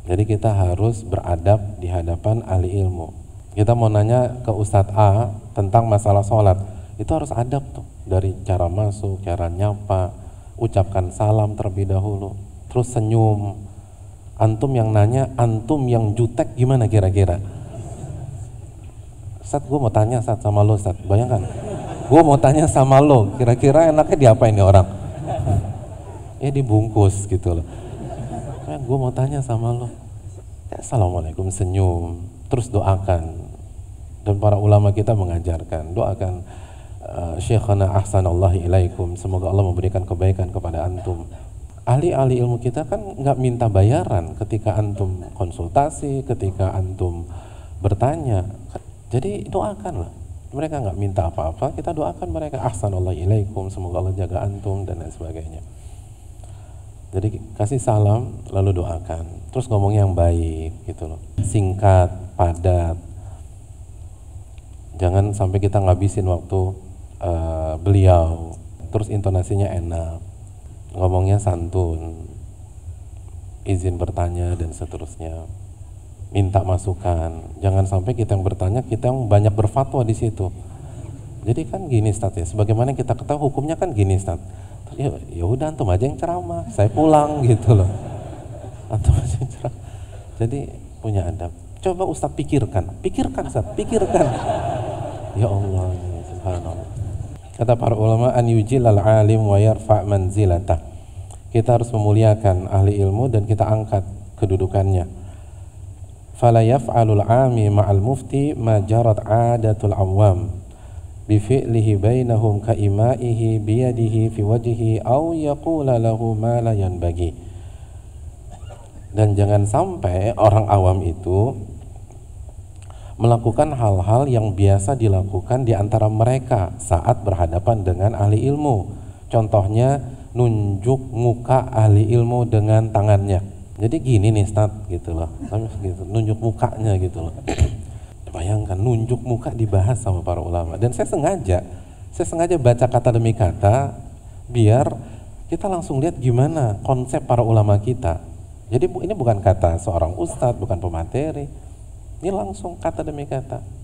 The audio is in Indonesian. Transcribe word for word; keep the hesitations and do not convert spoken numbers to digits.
Jadi kita harus beradab di hadapan ahli ilmu. Kita mau nanya ke Ustadz A tentang masalah sholat, itu harus adab tuh, dari cara masuk, cara nyapa, ucapkan salam terlebih dahulu, terus senyum. Antum yang nanya, antum yang jutek gimana kira-kira? Ustadz, gue mau tanya Ustadz sama lo Ustadz, bayangkan, gue mau tanya sama lo, kira-kira enaknya diapain nih orang? Ya dibungkus gitu loh. Kayak gue mau tanya sama lo, ya, assalamualaikum, senyum, terus doakan. Dan para ulama kita mengajarkan, doakan uh, Syekhana ahsanallahi ilaikum, semoga Allah memberikan kebaikan kepada antum. Ahli-ahli ilmu kita kan nggak minta bayaran ketika antum konsultasi, ketika antum bertanya. Jadi doakanlah. Mereka nggak minta apa-apa, kita doakan mereka, ahsanallahi ilaikum, semoga Allah jaga antum dan lain sebagainya. Jadi kasih salam lalu doakan, terus ngomong yang baik gitu loh, singkat, padat. Jangan sampai kita ngabisin waktu uh, beliau, terus intonasinya enak, ngomongnya santun, izin bertanya dan seterusnya, minta masukan. Jangan sampai kita yang bertanya, kita yang banyak berfatwa di situ. Jadi kan gini Ustaz ya, sebagaimana kita ketahui hukumnya kan gini Ustaz. Ya, ya udah antum aja yang ceramah, saya pulang gitu loh. Antum aja yang ceramah. Jadi punya adab. Coba Ustaz pikirkan, pikirkan Ustaz, pikirkan. Ya Allah, subhanallah. Kata para ulama, an yujilal alim wa yarfa' manzilatah. Kita harus memuliakan ahli ilmu dan kita angkat kedudukannya. Fala yaf'alul 'ami ma'al mufti ma jarat 'adatul awam bi fi'lihi bainahum ka ima'ihi bi yadihi fi wajhihi aw yaqula lahu ma la yanbaghi. Dan jangan sampai orang awam itu melakukan hal-hal yang biasa dilakukan di antara mereka saat berhadapan dengan ahli ilmu. Contohnya nunjuk muka ahli ilmu dengan tangannya. Jadi gini nih Ustaz gitu loh. Gitu, nunjuk mukanya gitu loh. Bayangkan nunjuk muka dibahas sama para ulama. Dan saya sengaja, saya sengaja baca kata demi kata biar kita langsung lihat gimana konsep para ulama kita. Jadi ini bukan kata seorang ustadz, bukan pemateri. Ini langsung kata demi kata.